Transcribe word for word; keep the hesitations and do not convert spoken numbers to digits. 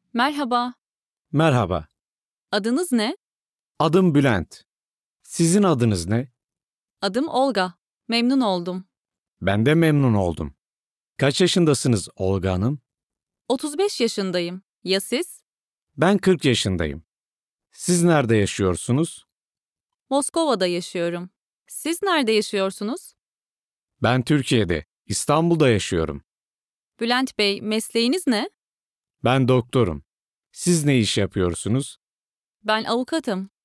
Merhaba, Merhaba, adınız ne? adım Bülent. Sizin adınız ne? Adım Olga. Memnun oldum. Ben de memnun oldum. Kaç yaşındasınız Olga Hanım? otuz beş yaşındayım. Ya siz? Ben kırk yaşındayım. Siz nerede yaşıyorsunuz? Moskova'da yaşıyorum. Siz nerede yaşıyorsunuz? Ben Türkiye'de, İstanbul'da yaşıyorum. Bülent Bey, mesleğiniz ne? Ben doktorum. Siz ne iş yapıyorsunuz? Ben avukatım.